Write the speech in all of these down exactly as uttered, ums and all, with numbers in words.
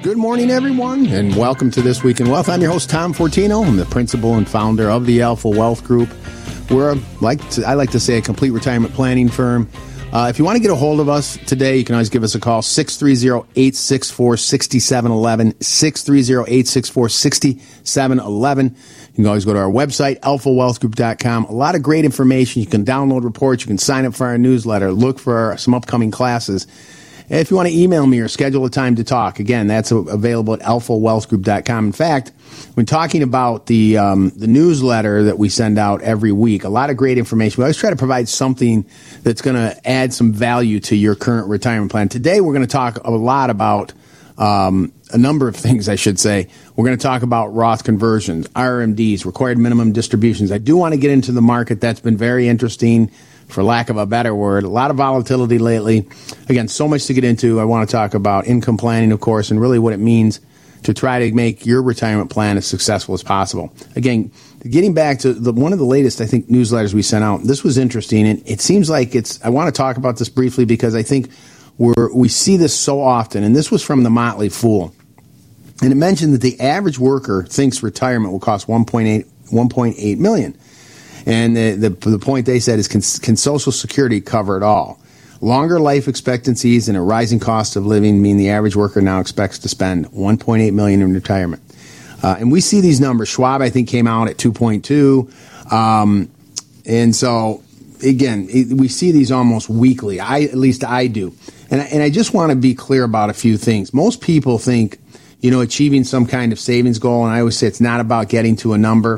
Good morning, everyone, and welcome to This Week in Wealth. I'm your host, Tom Fortino. I'm the principal and founder of the Alpha Wealth Group. We're, like to, I like to say, a complete retirement planning firm. Uh, if you want to get a hold of us today, you can always give us a call, six three zero, eight six four, six seven one one, six three zero, eight six four, six seven one one. You can always go to our website, alpha wealth group dot com. A lot of great information. You can download reports. You can sign up for our newsletter, look for our, some upcoming classes. If you want to email me or schedule a time to talk, again, that's available at alpha wealth group dot com. In fact, when talking about the um, the newsletter that we send out every week, a lot of great information. We always try to provide something that's going to add some value to your current retirement plan. Today, we're going to talk a lot about um, a number of things, I should say. We're going to talk about Roth conversions, R M Ds, required minimum distributions. I do want to get into the market. That's been very interesting, for lack of a better word. A lot of volatility lately. Again, so much to get into. I want to talk about income planning, of course, and really what it means to try to make your retirement plan as successful as possible. Again, getting back to the, one of the latest, I think, newsletters we sent out, this was interesting, and it seems like it's, I want to talk about this briefly because I think we're, we see this so often, and this was from the Motley Fool. And it mentioned that the average worker thinks retirement will cost one point eight million dollars. And the, the the point they said is, can, can Social Security cover it all? Longer life expectancies and a rising cost of living mean the average worker now expects to spend one point eight million dollars in retirement. Uh, and we see these numbers. Schwab, I think, came out at two point two. Um, and so, again, it, we see these almost weekly. I At least I do. And, and I just want to be clear about a few things. Most people think, you know, achieving some kind of savings goal, and I always say it's not about getting to a number.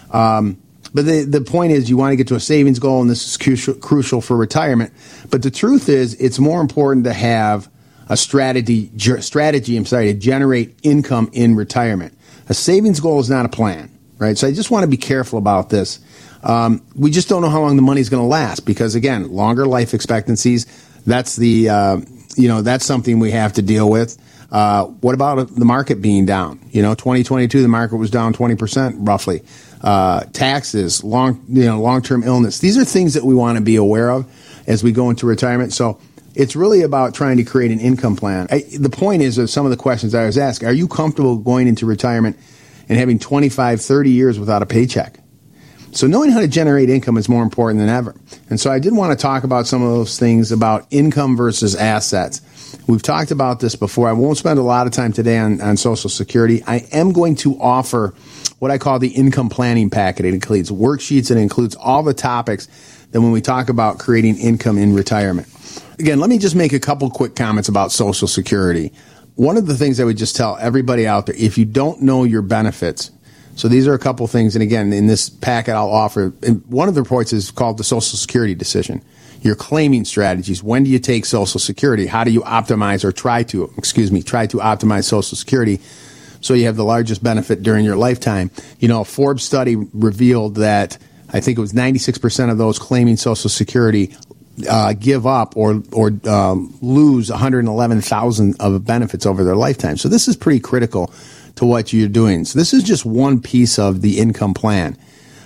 Um But the, the point is, you want to get to a savings goal, and this is crucial, crucial for retirement. But the truth is, it's more important to have a strategy, strategy, I'm sorry, to generate income in retirement. A savings goal is not a plan, right? So I just want to be careful about this. Um, we just don't know how long the money is going to last because, again, longer life expectancies, that's the, uh, you know, that's something we have to deal with. Uh, what about the market being down? You know, twenty twenty-two, the market was down twenty percent roughly. Uh, taxes, long, you know, long-term illness. These are things that we want to be aware of as we go into retirement. So it's really about trying to create an income plan. I, the point is, of some of the questions I was asked, are you comfortable going into retirement and having twenty-five, thirty years without a paycheck? So knowing how to generate income is more important than ever. And so I did want to talk about some of those things about income versus assets. We've talked about this before. I won't spend a lot of time today on, on Social Security. I am going to offer what I call the income planning packet. It includes worksheets and it includes all the topics that when we talk about creating income in retirement. Again, let me just make a couple quick comments about Social Security. One of the things I would just tell everybody out there, if you don't know your benefits, so these are a couple things, and again, in this packet I'll offer, one of the reports is called the Social Security decision. Your claiming strategies. When do you take Social Security? How do you optimize or try to, excuse me, try to optimize Social Security so you have the largest benefit during your lifetime? You know, a Forbes study revealed that I think it was ninety-six percent of those claiming Social Security uh, give up or or um, lose one hundred eleven thousand of benefits over their lifetime. So this is pretty critical to what you're doing. So this is just one piece of the income plan.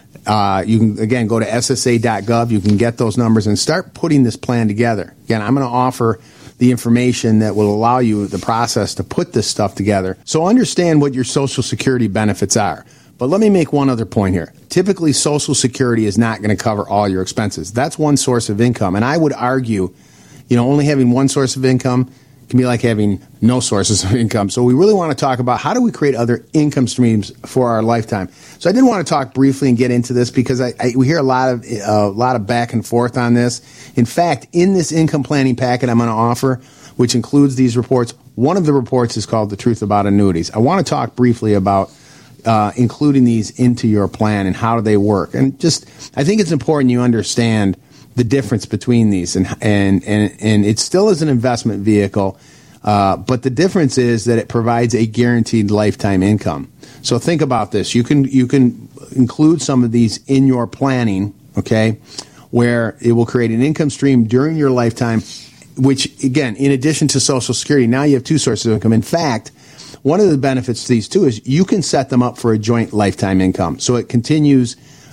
Uh, you can, again, go to S S A dot gov. You can get those numbers and start putting this plan together. Again, I'm going to offer the information that will allow you the process to put this stuff together. So understand what your Social Security benefits are. But let me make one other point here. Typically, Social Security is not going to cover all your expenses. That's one source of income. And I would argue, you know, only having one source of income can be like having no sources of income. So we really want to talk about how do we create other income streams for our lifetime. So I did want to talk briefly and get into this because I, I we hear a lot of a uh, lot of back and forth on this. In fact, in this income planning packet I'm going to offer, which includes these reports, one of the reports is called The Truth About Annuities. I want to talk briefly about uh, including these into your plan and how do they work. And just, I think it's important you understand the difference between these, and and and, and it still is an investment vehicle, uh, but the difference is that it provides a guaranteed lifetime income. So think about this: you can you can include some of these in your planning, okay, where it will create an income stream during your lifetime, which again, in addition to Social Security, now you have two sources of income. In fact, one of the benefits to these two is you can set them up for a joint lifetime income, so it continues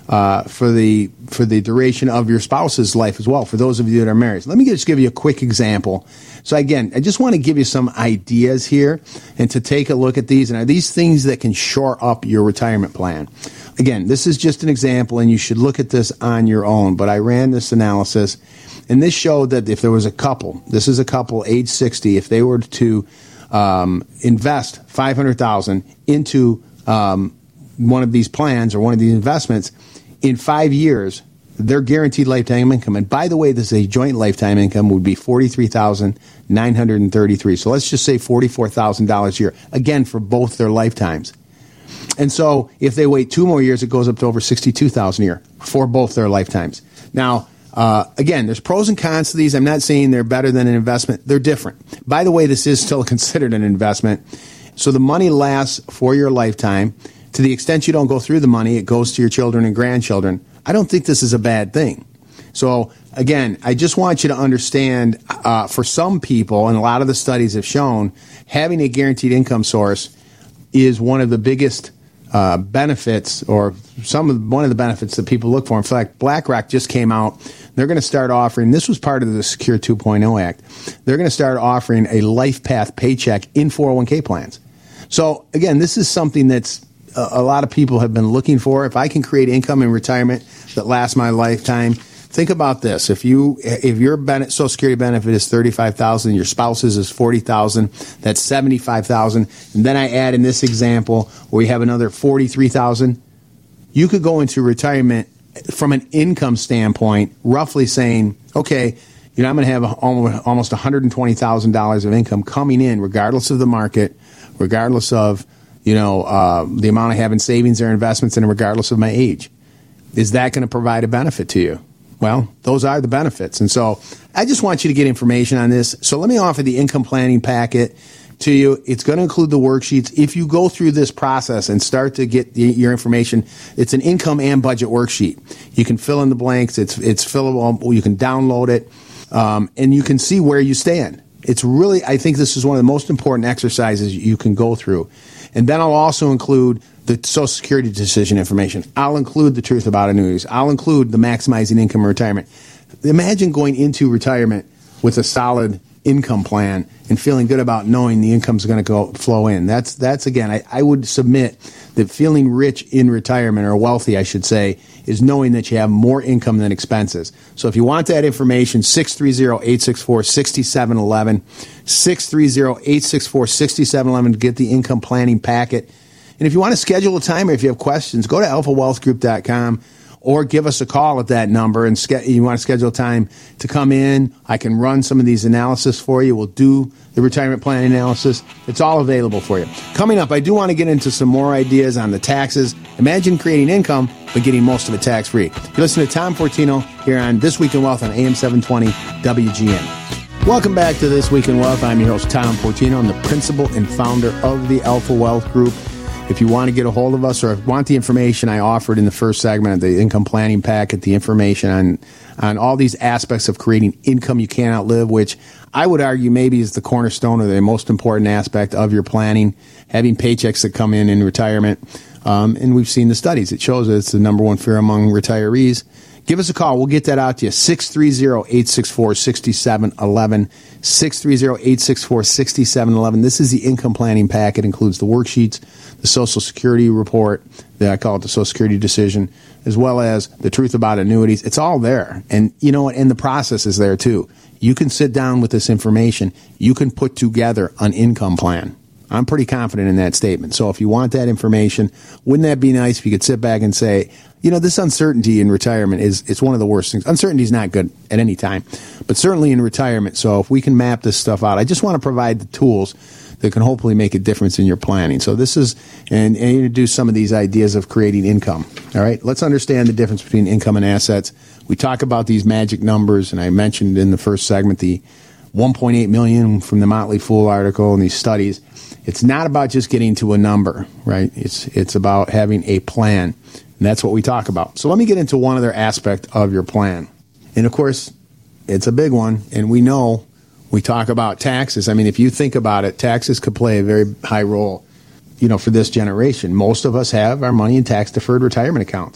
uh, for the for the duration of your spouse's life as well, for those of you that are married. So let me just give you a quick example. So again, I just want to give you some ideas here and to take a look at these. And are these things that can shore up your retirement plan? Again, this is just an example, and you should look at this on your own. But I ran this analysis, and this showed that if there was a couple, this is a couple age sixty, if they were to um, invest five hundred thousand dollars into um, one of these plans or one of these investments, in five years, their guaranteed lifetime income, and by the way, this is a joint lifetime income, would be forty-three thousand nine hundred thirty-three dollars. So let's just say forty-four thousand dollars a year, again, for both their lifetimes. And so if they wait two more years, it goes up to over sixty-two thousand dollars a year for both their lifetimes. Now, uh, again, there's pros and cons to these. I'm not saying they're better than an investment. They're different. By the way, this is still considered an investment. So the money lasts for your lifetime. To the extent you don't go through the money, it goes to your children and grandchildren. I don't think this is a bad thing. So, again, I just want you to understand, uh, for some people, and a lot of the studies have shown, having a guaranteed income source is one of the biggest uh, benefits, or some of one of the benefits that people look for. In fact, BlackRock just came out. They're going to start offering, this was part of the Secure two point oh Act, they're going to start offering a LifePath paycheck in four oh one k plans. So, again, this is something that's a lot of people have been looking for. If I can create income in retirement that lasts my lifetime, think about this. If you if your benefit, Social Security benefit is thirty-five thousand dollars, your spouse's is forty thousand dollars, that's seventy-five thousand dollars, and then I add in this example where you have another forty-three thousand dollars, you could go into retirement from an income standpoint, roughly saying, okay, you know, I'm going to have almost one hundred twenty thousand dollars of income coming in, regardless of the market, regardless of you know, uh, the amount I have in savings or investments, and regardless of my age. Is that going to provide a benefit to you? Well, those are the benefits. And so I just want you to get information on this. So let me offer the income planning packet to you. It's going to include the worksheets. If you go through this process and start to get the, your information, it's an income and budget worksheet. You can fill in the blanks. It's, it's fillable. You can download it, um, and you can see where you stand. It's really, I think this is one of the most important exercises you can go through. And then I'll also include the Social Security decision information. I'll include the truth about annuities. I'll include the maximizing income in retirement. Imagine going into retirement with a solid income plan and feeling good about knowing the income's going to go flow in. That's, that's again, I, I would submit that feeling rich in retirement, or wealthy, I should say, is knowing that you have more income than expenses. So if you want that information, six three zero, eight six four, six seven one one, six three zero, eight six four, six seven one one to get the income planning packet. And if you want to schedule a time, or if you have questions, go to alpha wealth group dot com or give us a call at that number, and ske- you want to schedule time to come in. I can run some of these analysis for you. We'll do the retirement planning analysis. It's all available for you. Coming up, I do want to get into some more ideas on the taxes. Imagine creating income, but getting most of it tax-free. You're listening to Tom Fortino here on This Week in Wealth on A M seven twenty W G N. Welcome back to This Week in Wealth. I'm your host, Tom Fortino. I'm the principal and founder of the Alpha Wealth Group. If you want to get a hold of us, or want the information I offered in the first segment of the income planning packet, the information on on all these aspects of creating income you can't outlive, which I would argue maybe is the cornerstone or the most important aspect of your planning, having paychecks that come in in retirement. Um, and we've seen the studies. It shows that it's the number one fear among retirees. Give us a call. We'll get that out to you. six three zero, eight six four, six seven one one. six three zero, eight six four, six seven one one. This is the income planning packet. It includes the worksheets, the Social Security report, that I call it the Social Security decision, as well as the truth about annuities. It's all there. And you know what? And the process is there too. You can sit down with this information. You can put together an income plan. I'm pretty confident in that statement. So if you want that information, wouldn't that be nice if you could sit back and say, you know, this uncertainty in retirement is it's one of the worst things. Uncertainty is not good at any time, but certainly in retirement. So if we can map this stuff out, I just want to provide the tools that can hopefully make a difference in your planning. So this is, and, and introduce some of these ideas of creating income. All right, let's understand the difference between income and assets. We talk about these magic numbers, and I mentioned in the first segment the one point eight million from the Motley Fool article and these studies. It's not about just getting to a number, right? It's it's about having a plan, and that's what we talk about. So let me get into one other aspect of your plan. And of course, it's a big one, and we know we talk about taxes. I mean, if you think about it, taxes could play a very high role, you know, for this generation. Most of us have our money in tax-deferred retirement accounts.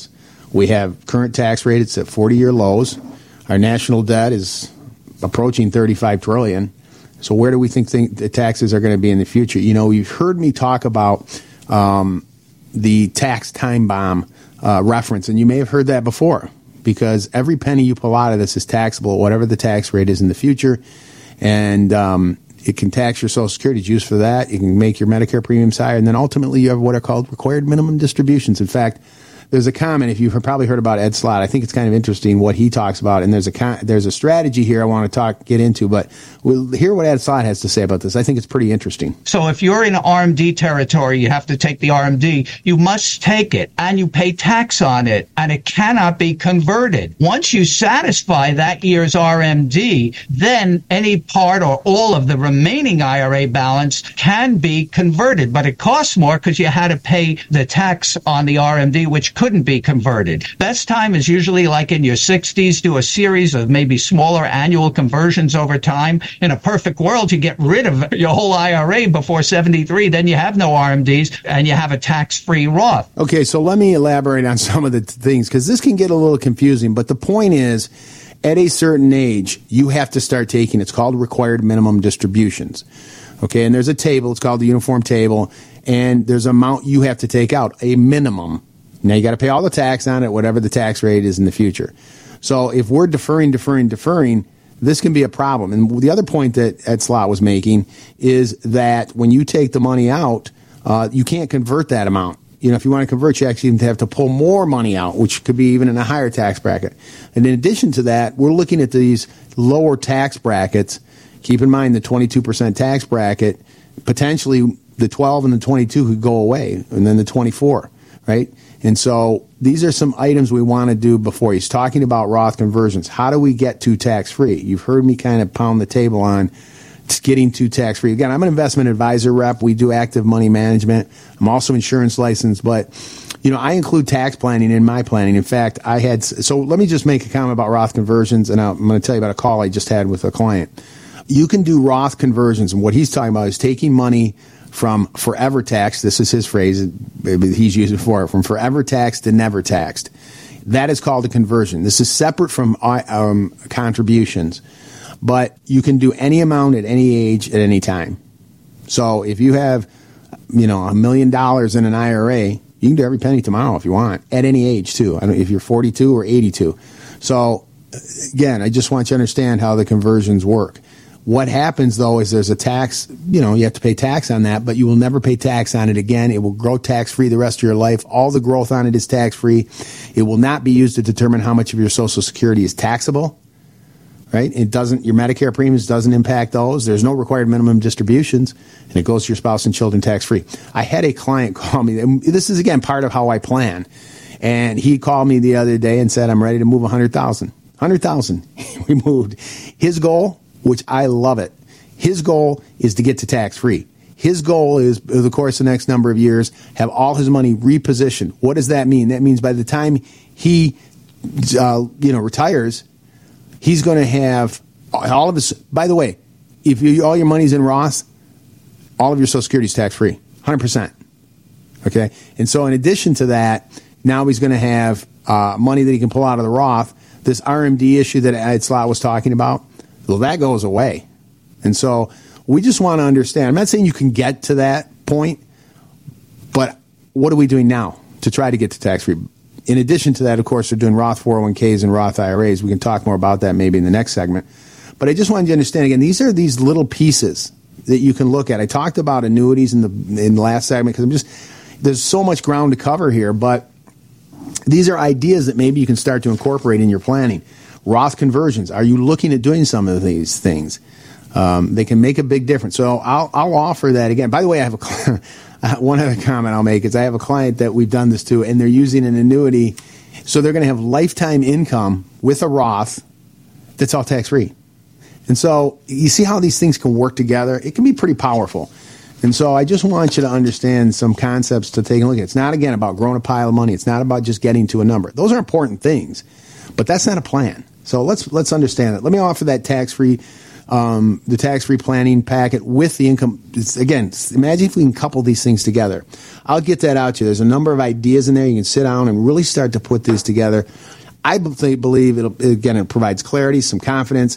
We have current tax rate, it's at forty-year lows. Our national debt is approaching thirty-five trillion dollars. So where do we think, think the taxes are going to be in the future? You know, you've heard me talk about um, the tax time bomb uh, reference, and you may have heard that before, because every penny you pull out of this is taxable, whatever the tax rate is in the future. And um, it can tax your Social Security. It's used for that. It can make your Medicare premiums higher. And then ultimately you have what are called required minimum distributions. In fact, there's a comment, if you've probably heard about Ed Slott, I think it's kind of interesting what he talks about, and there's a con- there's a strategy here I want to talk get into, but we'll hear what Ed Slott has to say about this. I think it's pretty interesting. So if you're in R M D territory, you have to take the R M D. You must take it, and you pay tax on it, and it cannot be converted. Once you satisfy that year's R M D, then any part or all of the remaining I R A balance can be converted, but it costs more because you had to pay the tax on the R M D, which couldn't be converted. Best time is usually like in your sixties. Do a series of maybe smaller annual conversions over time. In a perfect world, you get rid of your whole I R A before seventy-three. Then you have no R M Ds and you have a tax-free Roth. Okay, so let me elaborate on some of the t- things, because this can get a little confusing. But the point is, at a certain age, you have to start taking, it's called required minimum distributions. Okay, and there's a table, it's called the uniform table, and there's an amount you have to take out, a minimum. Now, you got to pay all the tax on it, whatever the tax rate is in the future. So if we're deferring, deferring, deferring, this can be a problem. And the other point that Ed Slott was making is that when you take the money out, uh, you can't convert that amount. You know, if you want to convert, you actually have to pull more money out, which could be even in a higher tax bracket. And in addition to that, we're looking at these lower tax brackets. Keep in mind the twenty-two percent tax bracket, potentially the twelve and the twenty-two could go away, and then the twenty-four, right? And so these are some items we want to do before. He's talking about Roth conversions. How do we get to tax-free? You've heard me kind of pound the table on getting to tax-free. Again, I'm an investment advisor rep. We do active money management. I'm also insurance licensed, but you know, I include tax planning in my planning. In fact, I had, so let me just make a comment about Roth conversions, and I'm going to tell you about a call I just had with a client. You can do Roth conversions, and what he's talking about is taking money from forever tax, this is his phrase, he's using for it, from forever taxed to never taxed. That is called a conversion. This is separate from um, contributions, but you can do any amount at any age at any time. So if you have, you know, a million dollars in an I R A, you can do every penny tomorrow if you want, at any age too. I don't know if you're forty-two or eighty-two. So again, I just want you to understand how the conversions work. What happens, though, is there's a tax, you know, you have to pay tax on that, but you will never pay tax on it again. It will grow tax-free the rest of your life. All the growth on it is tax-free. It will not be used to determine how much of your Social Security is taxable, right? It doesn't, your Medicare premiums doesn't impact those. There's no required minimum distributions, and it goes to your spouse and children tax-free. I had a client call me, and this is, again, part of how I plan, and he called me the other day and said, I'm ready to move one hundred thousand dollars. one hundred thousand dollars. We moved. His goal, which I love it. His goal is to get to tax-free. His goal is, over the course of the next number of years, have all his money repositioned. What does that mean? That means by the time he, uh, you know, retires, he's going to have all of his. By the way, if you, all your money's in Roth, all of your Social Security is tax-free, one hundred percent. Okay, and so in addition to that, now he's going to have uh, money that he can pull out of the Roth. This R M D issue that Ed Slott was talking about, well, that goes away. And so we just want to understand. I'm not saying you can get to that point, but what are we doing now to try to get to tax-free? In addition to that, of course, they're doing Roth four oh one k's and Roth I R As. We can talk more about that maybe in the next segment. But I just wanted you to understand, again, these are these little pieces that you can look at. I talked about annuities in the in the last segment because I'm just, there's so much ground to cover here, but these are ideas that maybe you can start to incorporate in your planning. Roth conversions. Are you looking at doing some of these things? Um, they can make a big difference. So I'll, I'll offer that again. By the way, I have a one other comment I'll make is I have a client that we've done this to, and they're using an annuity. So they're going to have lifetime income with a Roth that's all tax-free. And so you see how these things can work together? It can be pretty powerful. And so I just want you to understand some concepts to take a look at. It's not, again, about growing a pile of money. It's not about just getting to a number. Those are important things, but that's not a plan. So let's let's understand it. Let me offer that tax-free um, the tax-free planning packet with the income. It's, again, imagine if we can couple these things together. I'll get that out to you. There's a number of ideas in there. You can sit down and really start to put these together. I believe, it'll, again, it provides clarity, some confidence,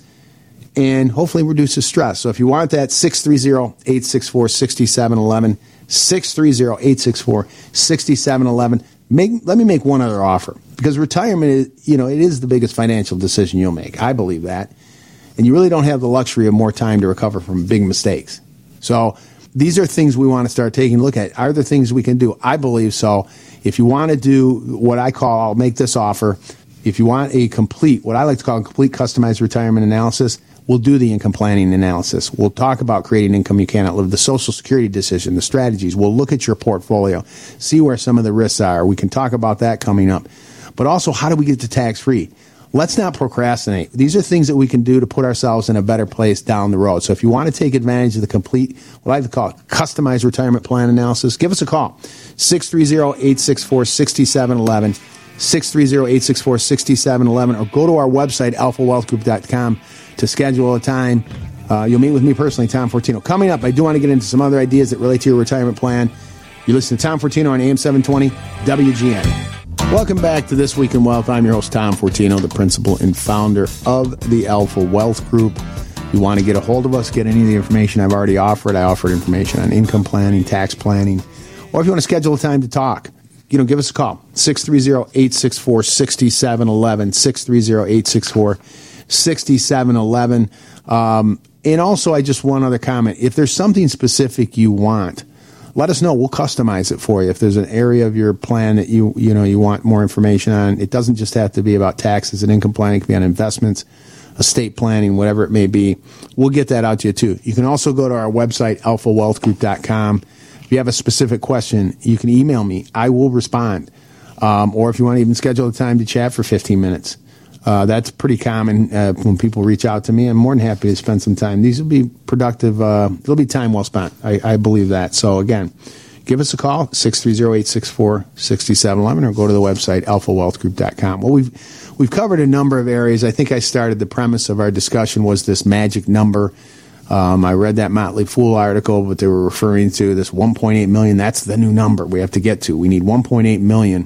and hopefully reduces stress. So if you want that, six three zero, eight six four, six seven one one, six three zero, eight six four, six seven one one. Make, let me make one other offer, because retirement is, you know, it is the biggest financial decision you'll make. I believe that. And you really don't have the luxury of more time to recover from big mistakes. So these are things we want to start taking a look at. Are there things we can do? I believe so. If you want to do what I call, I'll make this offer. If you want a complete, what I like to call a complete customized retirement analysis, we'll do the income planning analysis. We'll talk about creating income you cannot live, the Social Security decision, the strategies. We'll look at your portfolio, see where some of the risks are. We can talk about that coming up. But also, how do we get to tax-free? Let's not procrastinate. These are things that we can do to put ourselves in a better place down the road. So if you want to take advantage of the complete, what I like to call it, customized retirement plan analysis, give us a call. six three zero, eight six four, six seven one one, six three zero, eight six four, six seven one one, or go to our website, alpha wealth group dot com, to schedule a time. Uh, you'll meet with me personally, Tom Fortino. Coming up, I do want to get into some other ideas that relate to your retirement plan. You listen to Tom Fortino on A M seven twenty W G N. Welcome back to This Week in Wealth. I'm your host, Tom Fortino, the principal and founder of the Alpha Wealth Group. If you want to get a hold of us, get any of the information I've already offered. I offered information on income planning, tax planning, or if you want to schedule a time to talk, you know, give us a call. six three zero, eight six four, six seven one one, six three zero, eight six four, six seven one one. Um, and also, I just one other comment. If there's something specific you want, let us know. We'll customize it for you. If there's an area of your plan that you you know you want more information on, it doesn't just have to be about taxes and income planning. It can be on investments, estate planning, whatever it may be. We'll get that out to you too. You can also go to our website, alpha wealth group dot com. If you have a specific question, you can email me. I will respond. Um, or if you want to even schedule a time to chat for fifteen minutes. Uh, that's pretty common uh, when people reach out to me. I'm more than happy to spend some time. These will be productive. Uh, it'll be time well spent. I, I believe that. So, again, give us a call, six three zero, eight six four, six seven one one, or go to the website, alpha wealth group dot com. Well, we've, we've covered a number of areas. I think I started the premise of our discussion was this magic number. Um, I read that Motley Fool article, but they were referring to this one point eight million. That's the new number we have to get to. We need one point eight million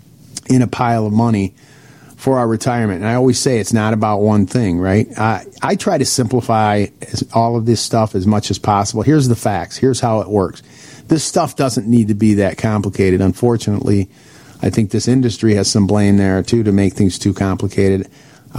in a pile of money for our retirement. And I always say it's not about one thing, right? I, I try to simplify all of this stuff as much as possible. Here's the facts. Here's how it works. This stuff doesn't need to be that complicated. Unfortunately, I think this industry has some blame there, too, to make things too complicated.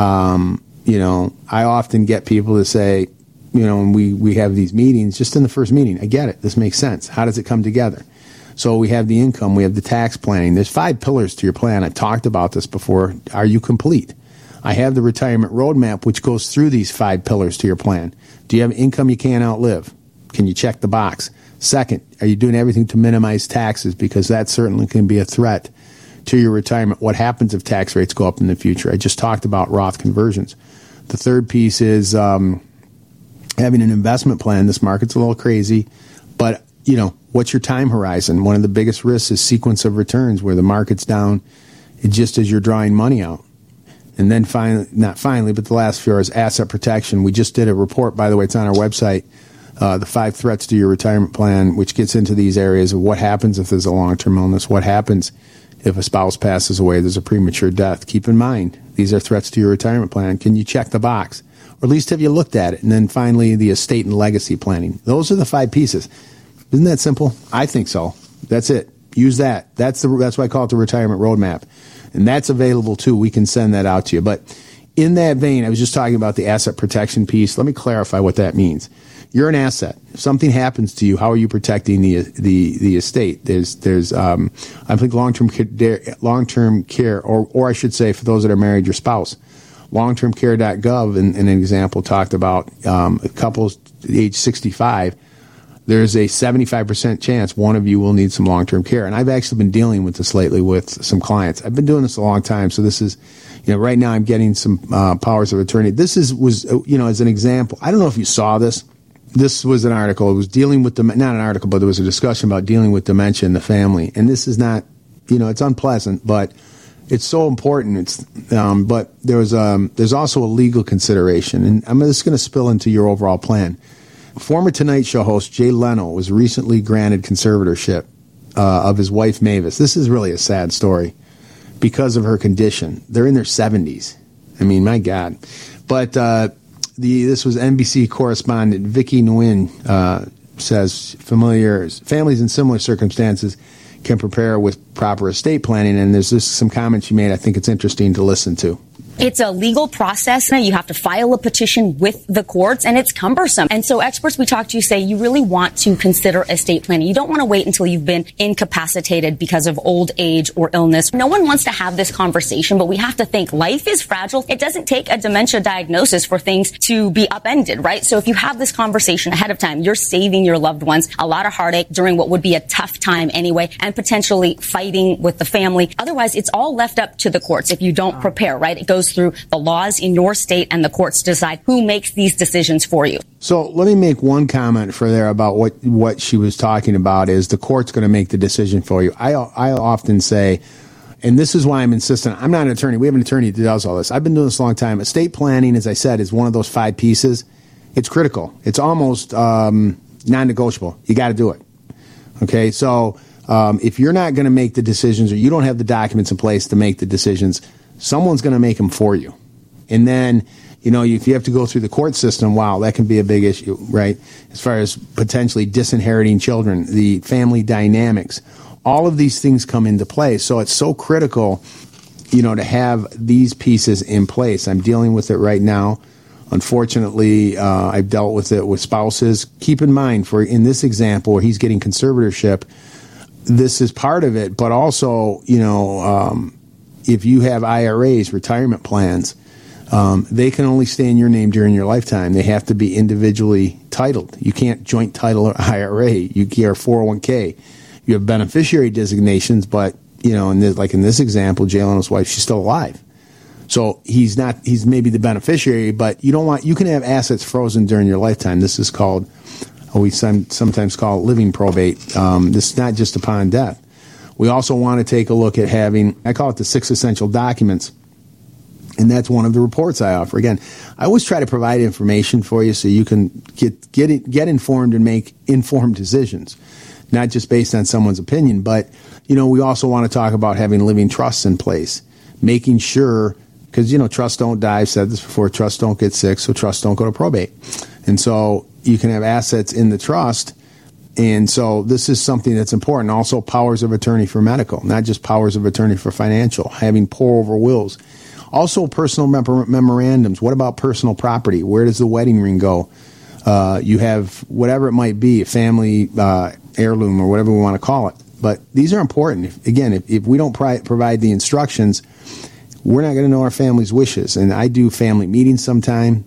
Um, you know, I often get people to say, you know, and we, we have these meetings, just in the first meeting, I get it. This makes sense. How does it come together? So we have the income, we have the tax planning. There's five pillars to your plan. I've talked about this before. Are you complete? I have the retirement roadmap, which goes through these five pillars to your plan. Do you have income you can't outlive? Can you check the box? Second, are you doing everything to minimize taxes? Because that certainly can be a threat to your retirement. What happens if tax rates go up in the future? I just talked about Roth conversions. The third piece is um, having an investment plan. This market's a little crazy, but you know, what's your time horizon? One of the biggest risks is sequence of returns, where the market's down just as you're drawing money out. And then finally, not finally, but the last few is asset protection. We just did a report, by the way, it's on our website, uh, the five threats to your retirement plan, which gets into these areas of what happens if there's a long-term illness, what happens if a spouse passes away, there's a premature death. Keep in mind, these are threats to your retirement plan. Can you check the box? Or at least have you looked at it? And then finally, the estate and legacy planning. Those are the five pieces. Isn't that simple? I think so. That's it. Use that. That's the. That's why I call it the retirement roadmap. And that's available too. We can send that out to you. But in that vein, I was just talking about the asset protection piece. Let me clarify what that means. You're an asset. If something happens to you, how are you protecting the the the estate? There's there's um I think long-term care, long-term care, or or I should say, for those that are married, your spouse. long term care dot gov, in, in an example, talked about um, couples age sixty-five. There's a seventy-five percent chance one of you will need some long-term care. And I've actually been dealing with this lately with some clients. I've been doing this a long time. So this is, you know, right now I'm getting some uh, powers of attorney. This is, was, you know, as an example, I don't know if you saw this. This was an article. It was dealing with, the, not an article, but there was a discussion about dealing with dementia in the family. And this is not, you know, it's unpleasant, but it's so important. It's um, but there's um, there's also a legal consideration, and I'm just going to spill into your overall plan. Former Tonight Show host Jay Leno was recently granted conservatorship uh, of his wife Mavis. This is really a sad story because of her condition. They're in their seventies. I mean, my God. But uh, the this was N B C correspondent Vicky Nguyen uh, says familiar families in similar circumstances can prepare with proper estate planning, and there's just some comments you made I think it's interesting to listen to. It's a legal process. You have to file a petition with the courts, and it's cumbersome. And so experts we talk to say you really want to consider estate planning. You don't want to wait until you've been incapacitated because of old age or illness. No one wants to have this conversation, but we have to think life is fragile. It doesn't take a dementia diagnosis for things to be upended, right? So if you have this conversation ahead of time, you're saving your loved ones a lot of heartache during what would be a tough time anyway, and potentially fighting with the family. Otherwise, it's all left up to the courts if you don't prepare, right? It goes through the laws in your state, and the courts decide who makes these decisions for you. So let me make one comment for there about what, what she was talking about is the court's going to make the decision for you. I, I often say, and this is why I'm insistent, I'm not an attorney. We have an attorney that does all this. I've been doing this a long time. Estate planning, as I said, is one of those five pieces. It's critical. It's almost um, non-negotiable. You got to do it. Okay, so um, if you're not going to make the decisions or you don't have the documents in place to make the decisions, someone's going to make them for you. And then, you know, if you have to go through the court system, wow, that can be a big issue, right? As far as potentially disinheriting children, the family dynamics, all of these things come into play. So it's so critical, you know, to have these pieces in place. I'm dealing with it right now. Unfortunately, uh, I've dealt with it with spouses. Keep in mind, for in this example where he's getting conservatorship, this is part of it, but also, you know, um, if you have I R As, retirement plans, um, they can only stay in your name during your lifetime. They have to be individually titled. You can't joint title an I R A. You are four oh one k. You have beneficiary designations, but, you know, in this, like in this example, Jay Leno's wife, she's still alive. So he's not, he's maybe the beneficiary, but you don't want, you can have assets frozen during your lifetime. This is called, we sometimes call it living probate. Um, this is not just upon death. We also want to take a look at having, I call it the six essential documents, and that's one of the reports I offer. Again, I always try to provide information for you so you can get get it, get informed and make informed decisions, not just based on someone's opinion. But, you know, we also want to talk about having living trusts in place, making sure, because, you know, trusts don't die. I've said this before, trusts don't get sick, so trusts don't go to probate. And so you can have assets in the trust. And so this is something that's important. Also, powers of attorney for medical, not just powers of attorney for financial, having pour-over wills. Also, personal mem- memorandums. What about personal property? Where does the wedding ring go? Uh, you have whatever it might be, a family uh, heirloom or whatever we want to call it. But these are important. If, again, if, if we don't pri- provide the instructions, we're not going to know our family's wishes. And I do family meetings sometime.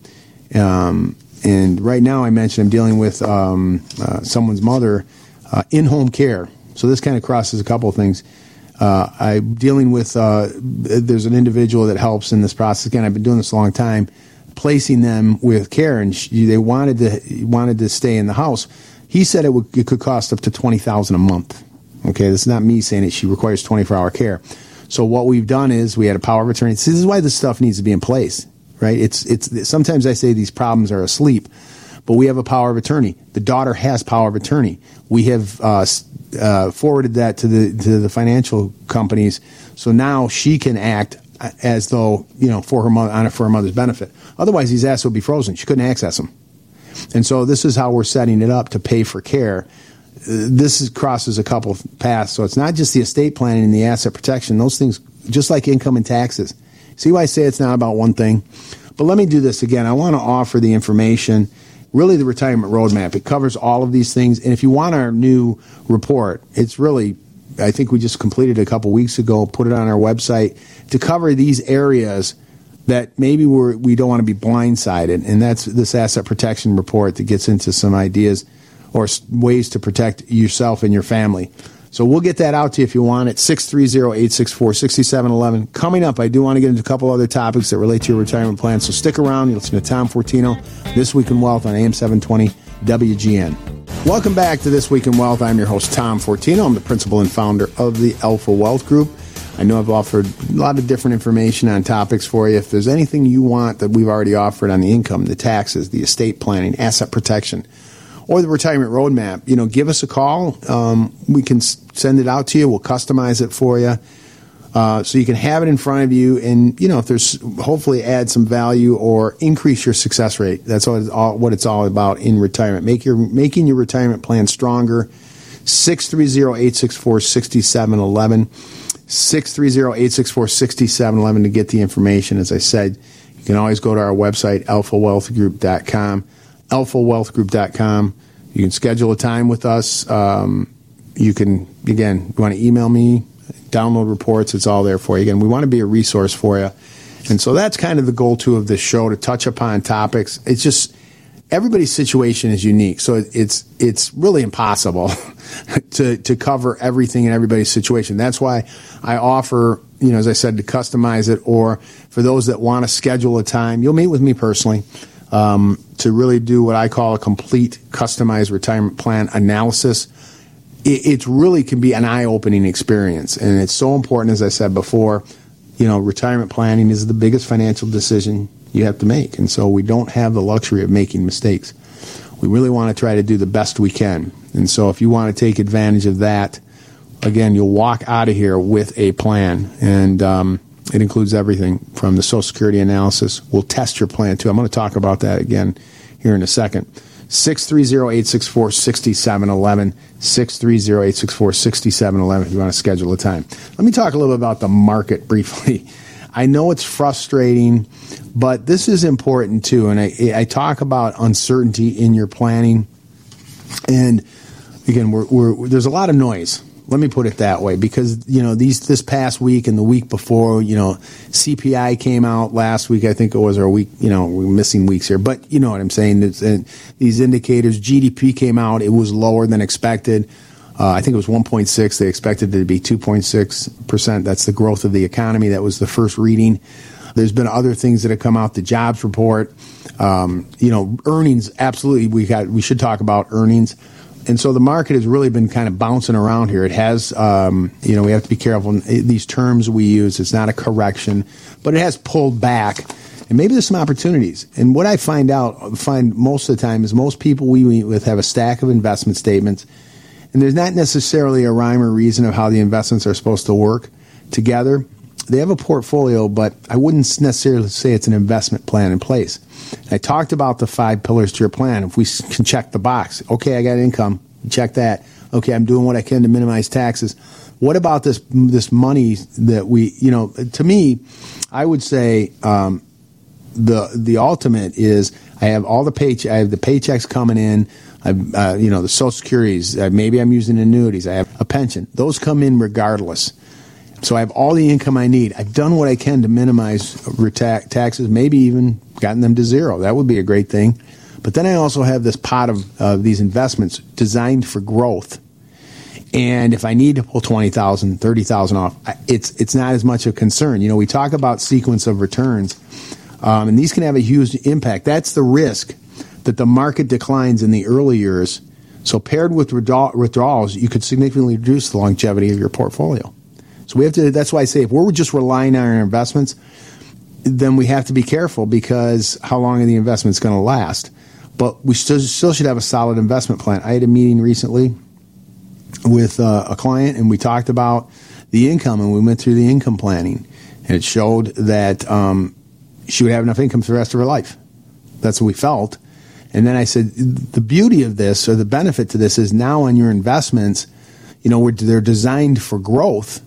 Um And right now I mentioned I'm dealing with um, uh, someone's mother uh, in-home care. So this kind of crosses a couple of things. Uh, I'm dealing with, uh, there's an individual that helps in this process. Again, I've been doing this a long time, placing them with care. And she, they wanted to wanted to stay in the house. He said it, would, it could cost up to twenty thousand dollars a month. Okay, this is not me saying it. She requires twenty-four hour care. So what we've done is we had a power of attorney. See, this is why this stuff needs to be in place. Right? It's it's sometimes I say these problems are asleep, but we have a power of attorney. The daughter has power of attorney. We have uh, uh, forwarded that to the to the financial companies, so now she can act as though, you know, for her mother, on it for her mother's benefit. Otherwise, these assets would be frozen. She couldn't access them. And so this is how we're setting it up to pay for care. Uh, this is, crosses a couple of paths. So it's not just the estate planning and the asset protection. Those things, just like income and taxes. See why I say it's not about one thing? But let me do this again. I want to offer the information, really the retirement roadmap. It covers all of these things. And if you want our new report, it's really, I think we just completed it a couple weeks ago, put it on our website to cover these areas that maybe we're, we don't want to be blindsided. And that's this asset protection report that gets into some ideas or ways to protect yourself and your family. So we'll get that out to you if you want it. six three zero, eight six four, six seven one one. Coming up, I do want to get into a couple other topics that relate to your retirement plan. So stick around. You're listening to Tom Fortino, This Week in Wealth on A M seven twenty W G N. Welcome back to This Week in Wealth. I'm your host, Tom Fortino. I'm the principal and founder of the Alpha Wealth Group. I know I've offered a lot of different information on topics for you. If there's anything you want that we've already offered on the income, the taxes, the estate planning, asset protection, or the retirement roadmap, you know, give us a call. Um, we can s- send it out to you. We'll customize it for you. Uh, so you can have it in front of you, and you know, if there's hopefully add some value or increase your success rate. That's all, all what it's all about in retirement. Make your making your retirement plan stronger. six three zero, eight six four, six seven one one. six three zero, eight six four, six seven one one to get the information. As I said, you can always go to our website, alpha wealth group dot com, alpha wealth group dot com. You can schedule a time with us. Um, you can, again, you want to email me, download reports, it's all there for you. Again, we want to be a resource for you. And so that's kind of the goal, too, of this show, to touch upon topics. It's just, everybody's situation is unique, so it's it's really impossible to to cover everything in everybody's situation. That's why I offer, you know, as I said, to customize it, or for those that want to schedule a time, you'll meet with me personally um, to really do what I call a complete customized retirement plan analysis. It, it really can be an eye-opening experience, and it's so important, as I said before. You know, retirement planning is the biggest financial decision you have to make, and so we don't have the luxury of making mistakes. We really want to try to do the best we can, and so if you want to take advantage of that, again, you'll walk out of here with a plan, and um, it includes everything from the Social Security analysis. We'll test your plan, too. I'm going to talk about that again here in a second. six three zero, eight six four, six seven one one, six three zero, eight six four, six seven one one if you want to schedule a time. Let me talk a little bit about the market briefly. I know it's frustrating, but this is important too. And I, I talk about uncertainty in your planning. And again, we're, we're, there's a lot of noise. Let me put it that way, because, you know, these this past week and the week before, you know, C P I came out last week. I think it was our week, you know, we're missing weeks here, but you know what I'm saying. It's, uh, these indicators, G D P came out. It was lower than expected. Uh, I think it was one point six. They expected it to be two point six percent. That's the growth of the economy. That was the first reading. There's been other things that have come out, the jobs report, um, you know, earnings. Absolutely. We got, we should talk about earnings. And so the market has really been kind of bouncing around here. It has, um, you know, we have to be careful. These terms we use, it's not a correction, but it has pulled back. And maybe there's some opportunities. And what I find out, find most of the time is most people we meet with have a stack of investment statements. And there's not necessarily a rhyme or reason of how the investments are supposed to work together. They have a portfolio, but I wouldn't necessarily say it's an investment plan in place. I talked about the five pillars to your plan. If we can check the box, okay, I got income, check that. Okay, I'm doing what I can to minimize taxes. What about this this money that we, you know, to me, I would say um, the the ultimate is I have all the pay, I have the paychecks coming in. I've, uh, you know, the Social Securities. Uh, maybe I'm using annuities. I have a pension. Those come in regardless. So I have all the income I need. I've done what I can to minimize reta- taxes, maybe even gotten them to zero. That would be a great thing. But then I also have this pot of uh, these investments designed for growth. And if I need to pull twenty thousand dollars, thirty thousand dollars off, it's it's not as much of a concern. You know, we talk about sequence of returns, um, and these can have a huge impact. That's the risk, that the market declines in the early years. So paired with withdrawals, you could significantly reduce the longevity of your portfolio. So we have to. That's why I say if we're just relying on our investments, then we have to be careful, because how long are the investments going to last? But we still, still should have a solid investment plan. I had a meeting recently with uh, a client, and we talked about the income, and we went through the income planning, and it showed that um, she would have enough income for the rest of her life. That's what we felt. And then I said, the beauty of this, or the benefit to this, is now on your investments, you know, we're, they're designed for growth.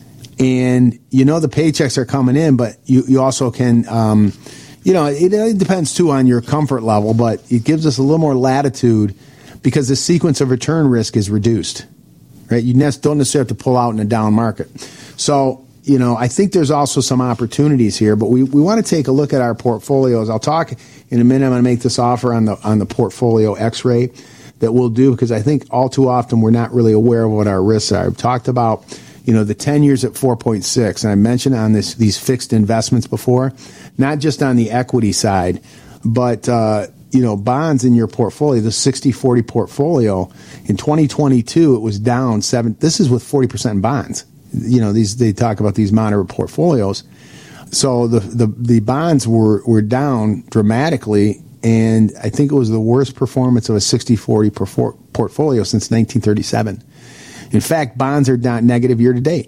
And, you know, the paychecks are coming in, but you, you also can, um, you know, it, it depends, too, on your comfort level, but it gives us a little more latitude because the sequence of return risk is reduced, right? You don't necessarily have to pull out in a down market. So, you know, I think there's also some opportunities here, but we, we want to take a look at our portfolios. I'll talk in a minute. I'm going to make this offer on the on the portfolio X-ray that we'll do, because I think all too often we're not really aware of what our risks are. I've talked about, you know, the ten years at four point six, and I mentioned on this these fixed investments before, not just on the equity side, but uh, you know, bonds in your portfolio, the sixty forty portfolio. In twenty twenty-two, it was down seven. This is with forty percent in bonds. you know, these they talk about these moderate portfolios. So the the, the bonds were, were down dramatically, and I think it was the worst performance of a sixty forty portfolio since nineteen thirty-seven. In fact, bonds are down negative year to date.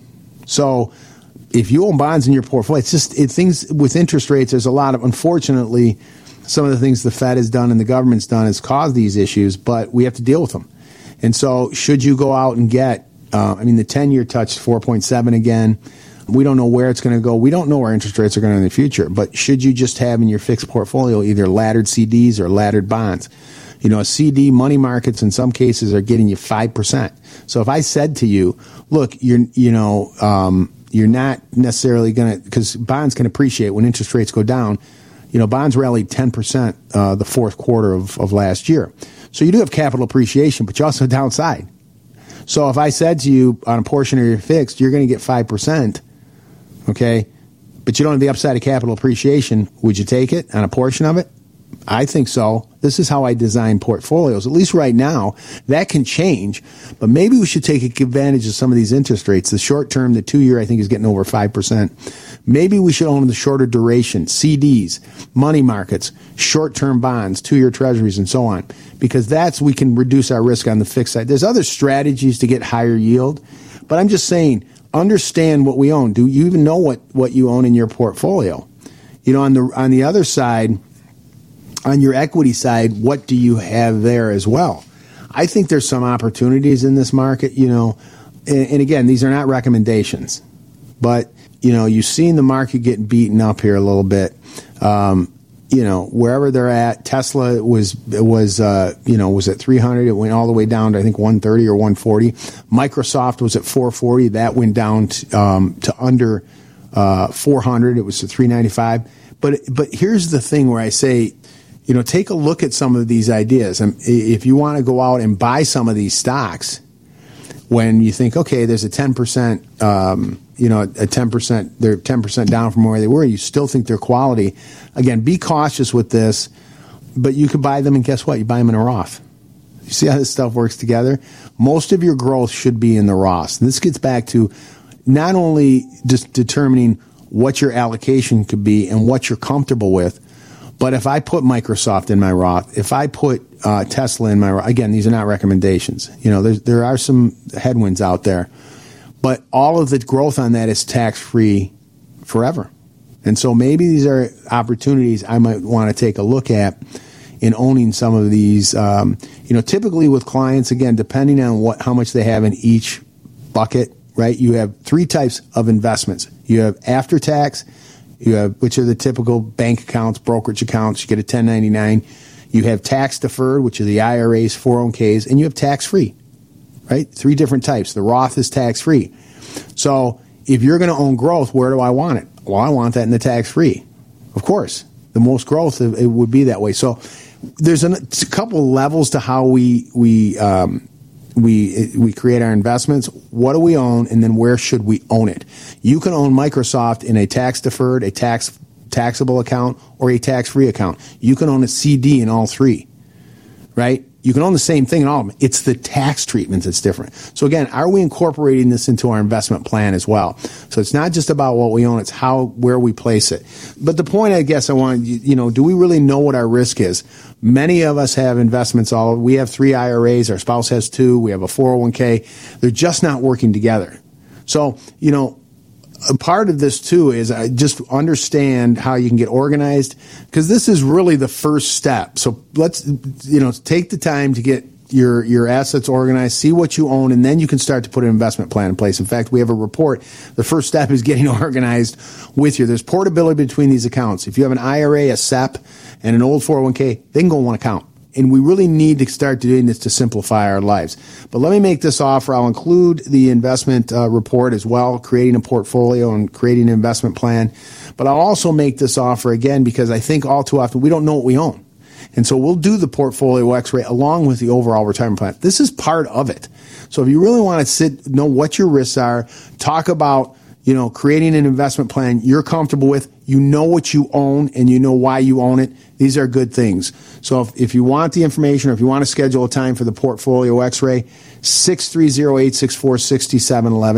So if you own bonds in your portfolio, it's just it, things with interest rates. There's a lot of, unfortunately, some of the things the Fed has done and the government's done has caused these issues, but we have to deal with them. And so should you go out and get, uh, I mean, the ten-year touched four point seven again. We don't know where it's going to go. We don't know where interest rates are going to go in the future. But should you just have in your fixed portfolio either laddered C Ds or laddered bonds? You know, a C D, money markets in some cases are getting you five percent. So if I said to you, look, you're, you know, um, you're not necessarily going to, because bonds can appreciate when interest rates go down. You know, bonds rallied ten percent uh, the fourth quarter of, of last year. So you do have capital appreciation, but you also have downside. So if I said to you on a portion of your fixed, you're going to get five percent, okay, but you don't have the upside of capital appreciation, would you take it on a portion of it? I think so. This is how I design portfolios. At least right now, that can change. But maybe we should take advantage of some of these interest rates. The short term, the two-year, I think, is getting over five percent. Maybe we should own the shorter duration, C Ds, money markets, short-term bonds, two-year treasuries, and so on. Because that's, we can reduce our risk on the fixed side. There's other strategies to get higher yield. But I'm just saying, understand what we own. Do you even know what, what you own in your portfolio? You know, on the on the other side, on your equity side, what do you have there as well? I think there's some opportunities in this market, you know, and, and again, these are not recommendations, but, you know, you've seen the market getting beaten up here a little bit. Um, you know, wherever they're at, Tesla was, was uh, you know, was at three hundred. It went all the way down to, I think, one thirty or one forty. Microsoft was at four forty. That went down to, um, to under uh, four hundred. It was at three ninety-five. But, but here's the thing where I say, you know, take a look at some of these ideas. And if you want to go out and buy some of these stocks, when you think, okay, there's a ten percent, um, you know, a ten percent, they're ten percent down from where they were, you still think they're quality. Again, be cautious with this, but you could buy them, and guess what? You buy them in a Roth. You see how this stuff works together? Most of your growth should be in the Roth. And this gets back to not only just determining what your allocation could be and what you're comfortable with, but if I put Microsoft in my Roth, if I put uh, Tesla in my Roth, again, these are not recommendations. You know, there's, there are some headwinds out there, but all of the growth on that is tax-free forever. And so maybe these are opportunities I might want to take a look at in owning some of these. Um, you know, typically with clients, again, depending on what how much they have in each bucket, right? You have three types of investments. You have after-tax. You have, which are the typical bank accounts, brokerage accounts. You get a ten ninety-nine. You have tax deferred, which are the I R As, four oh one k's, and you have tax free, right? Three different types. The Roth is tax free. So if you're going to own growth, where do I want it? Well, I want that in the tax free. Of course, the most growth, it would be that way. So there's a, a couple levels to how we we um, we we create our investments. What do we own, and then where should we own it? You can own Microsoft in a tax deferred, a tax taxable account, or a tax free account. You can own a C D in all three, right? You can own the same thing in all of them. It's the tax treatment that's different. So again, are we incorporating this into our investment plan as well? So it's not just about what we own; it's how where we place it. But the point, I guess, I want you know, do we really know what our risk is? Many of us have investments. All we have three I R As. Our spouse has two. We have a four oh one k. They're just not working together. So you know, a part of this too is I just understand how you can get organized, because this is really the first step. So let's, you know, take the time to get your your assets organized, see what you own, and then you can start to put an investment plan in place. In fact, we have a report. The first step is getting organized with you. There's portability between these accounts. If you have an I R A, a S E P, and an old four oh one k, they can go in one account. And we really need to start doing this to simplify our lives. But let me make this offer. I'll include the investment uh, report as well, creating a portfolio and creating an investment plan. But I'll also make this offer again because I think all too often we don't know what we own. And so we'll do the portfolio X-ray along with the overall retirement plan. This is part of it. So if you really want to sit, know what your risks are, talk about, you know, creating an investment plan you're comfortable with, you know what you own, and you know why you own it, these are good things. So if, if you want the information, or if you want to schedule a time for the portfolio X-ray, six three zero, eight six four, six seven one one,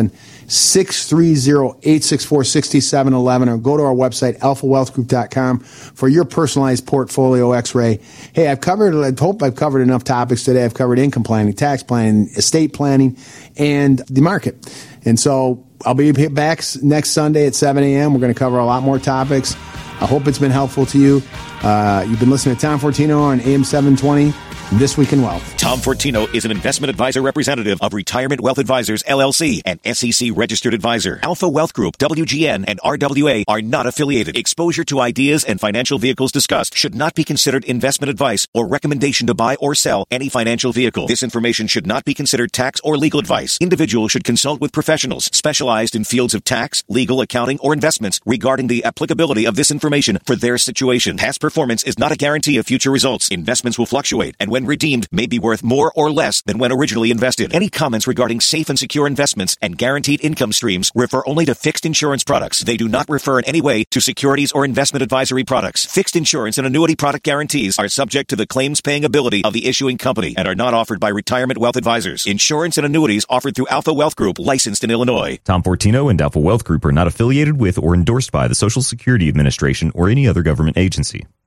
six three zero, eight six four, six seven one one or go to our website, alpha wealth group dot com for your personalized portfolio x-ray. Hey, I've covered, I hope I've covered enough topics today. I've covered income planning, tax planning, estate planning, and the market. And so I'll be back next Sunday at seven a.m. We're going to cover a lot more topics. I hope it's been helpful to you. Uh, you've been listening to Tom Fortino on A M seven twenty, This Week in Wealth. Tom Fortino is an investment advisor representative of Retirement Wealth Advisors, L L C, an S E C registered advisor. Alpha Wealth Group, W G N, and R W A are not affiliated. Exposure to ideas and financial vehicles discussed should not be considered investment advice or recommendation to buy or sell any financial vehicle. This information should not be considered tax or legal advice. Individuals should consult with professionals specialized in fields of tax, legal, accounting, or investments regarding the applicability of this information for their situation. Past performance is not a guarantee of future results. Investments will fluctuate and when redeemed may be worth more or less than when originally invested. Any comments regarding safe and secure investments and guaranteed income streams refer only to fixed insurance products. They do not refer in any way to securities or investment advisory products. Fixed insurance and annuity product guarantees are subject to the claims paying ability of the issuing company and are not offered by Retirement Wealth Advisors. Insurance and annuities offered through Alpha Wealth Group, licensed in Illinois. Tom Fortino and Alpha Wealth Group are not affiliated with or endorsed by the Social Security Administration or any other government agency.